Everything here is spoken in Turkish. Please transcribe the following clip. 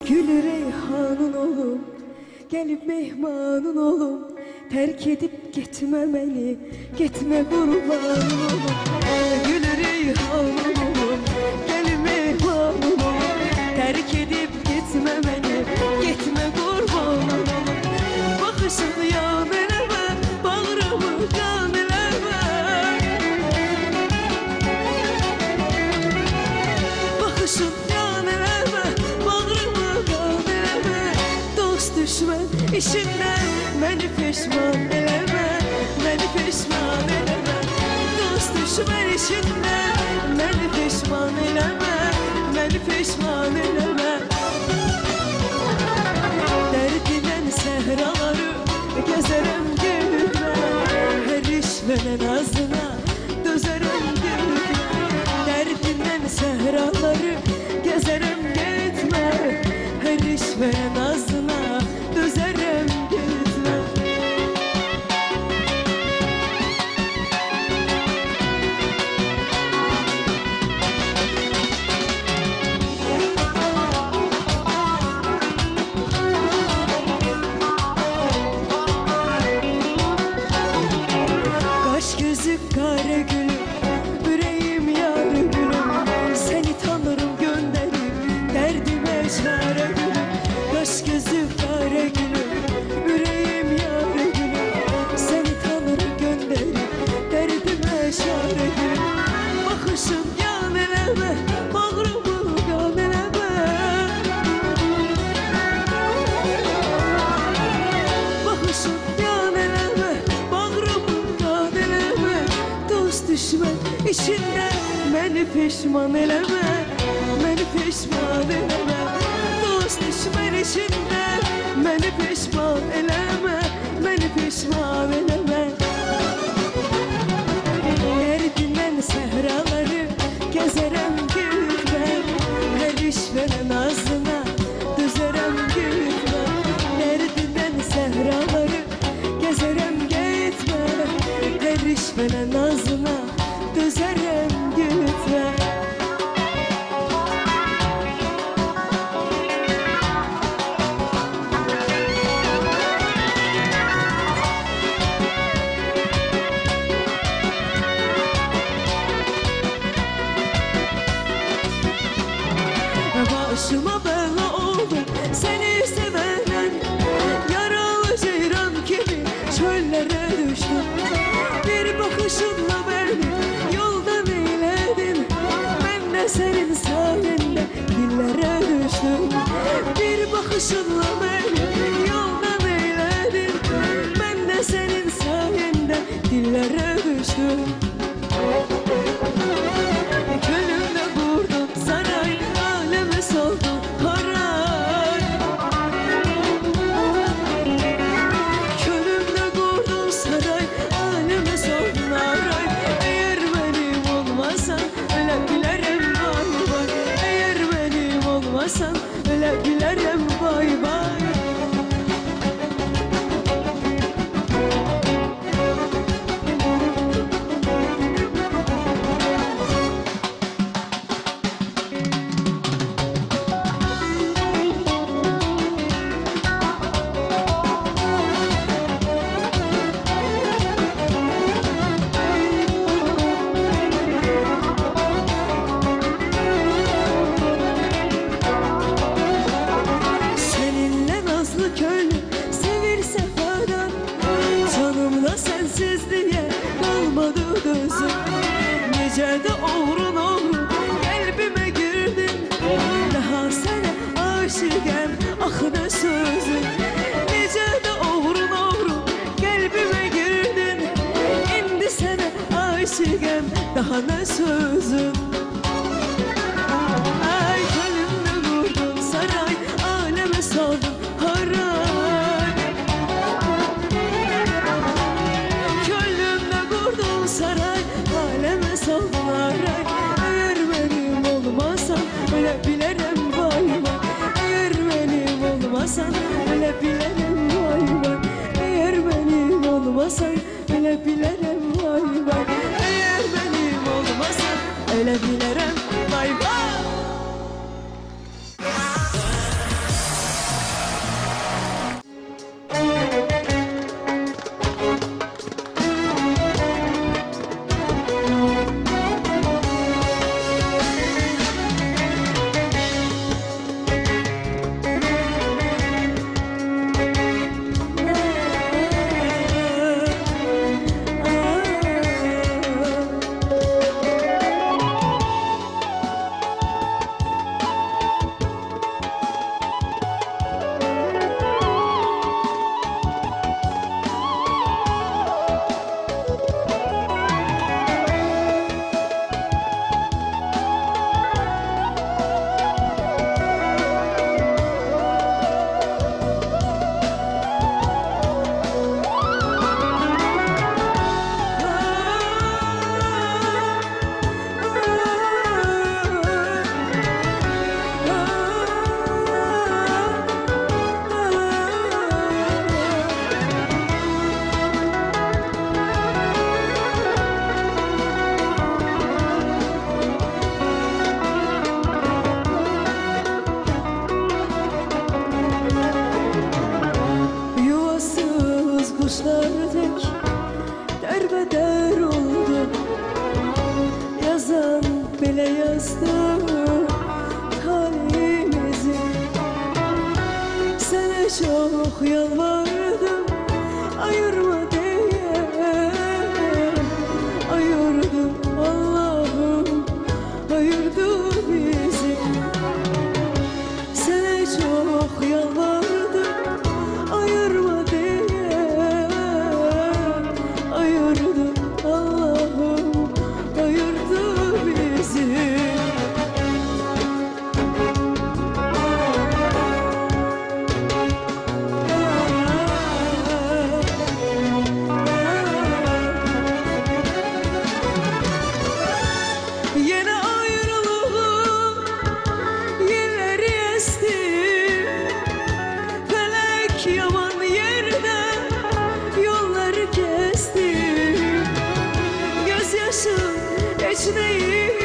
Gül reyhanın olum, gelip mehmanın olum. Terk edip gitme beni, gitme kurbanın olum. Gül reyhanın olum, gelip mehmanın olum. Terk edip gitme beni, gitme kurbanın olum. Bakışın yan eleme, bağrımı kan eleme. Bakışın yan eleme, bağrımı kan eleme. Dost düşmən işindən məni peşman eleme, məni peşman eleme. Dost düşmən işindən məni peşman eleme, məni peşman eleme. Dərdindən səhraları gəzərəm gülmə, hər iş mənə nazına dözərəm gülmə. Dərdindən səhraları gəzərəm getmə, hər iş mənə nazına dözərəm getmə. Kaş gözü kara gülüm, yüreğim yar gülüm. Seni tanırım gönderim, derdime çare gülüm. Kaş gözü kara gülüm, yüreğim yar gülüm. Seni tanırım gönderim, derdime çare gülüm. Bakışın yan eleme, bağrımı kan eleme. Bakışın yan eleme, bağrımı kan eleme. Dost düşmən işindən məni peşman eleme, məni peşman eleme. Dost düşmən işindən məni peşman eleme, məni peşman eleme. Dərdindən səhraları gəzərəm gülməm, hər iş mənə nazına dözərəm gülməm. Dərdindən səhraları gəzərəm getməm, hər iş mənə nazına dözərəm gülməm. Başıma bela oldu seni sevenen, yaralı ceyran gibi çöllere düştüm. Bir bakışınla beni yoldan eyledin, ben de senin sayende dillere düştüm. Bir bakışınla beni yoldan eyledin, ben de senin sayende dillere düştüm. Gönlümde kurdum saray, aleme soldum haray. Gönlümde kurdum saray, aleme soldum haray. Eğer benim olmasan öyle gülerim vay vay. Eğer benim olmasan öyle gülerim vay vay. Sensizliğe kalmadı gözüm. Necə də oğrun oğrun qəlbimə girdin. Daha sənə aşiqəm, axı nə sözün. Necə də oğrun oğrun qəlbimə girdin. İndi sənə aşiqəm, daha nə sözün. Ay gönlümdə qurdum saray, aləmə saldım haray. Saray, aleme saldım haray. Eğer benim olmasan öyle bilerim vay vay. Eğer benim olmasan öyle bilerim vay vay. Eğer benim olmasan öyle bilerim vay vay. Eğer benim olmasan öyle bilerim vay vay. bile yazdı talihimizi. Sana çok yalvardım ayırma diye, ayırdı Allah'ım, ayırdı bizi. Sana çok yalvardım ayırma diye, ayırdı Allah'ım, ayırdı bizi. Yine ayrılığın yelleri esti, felek yaman yerde yolları kesti. Gözyaşım hiç değil